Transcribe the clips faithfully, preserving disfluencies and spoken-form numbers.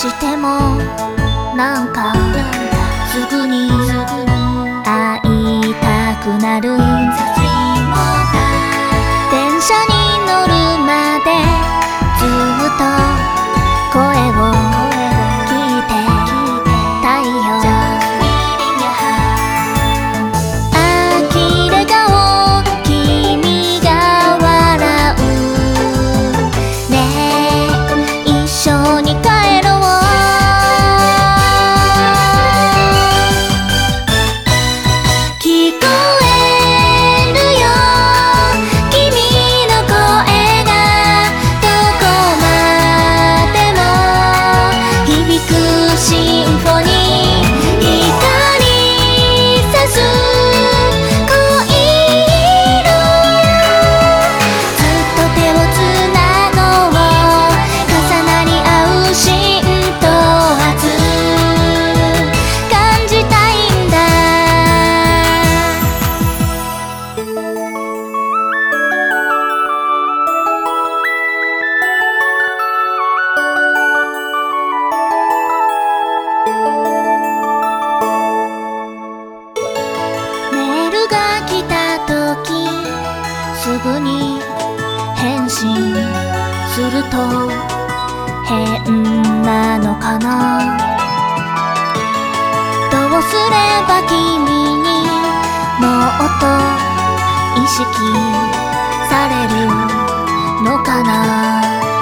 してもなんかすぐに会いたくなる。電車に乗るまでずっと声を聞いてたいよ。呆れ顔君が笑うねえ一緒に帰ろう。聞こえるよ君の声がどこまでも響くシンフォニー。光さす恋色ずっと手をつなごう。重なり合う心と圧感じたいんだ。メールが来た時すぐに返信すると変なのかな。どうすれば君にもっと意識されるのかな。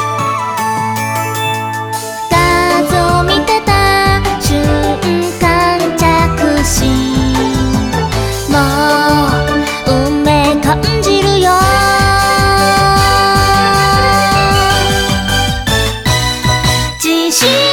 画像見てた瞬間着信もう運命感じるよ。自信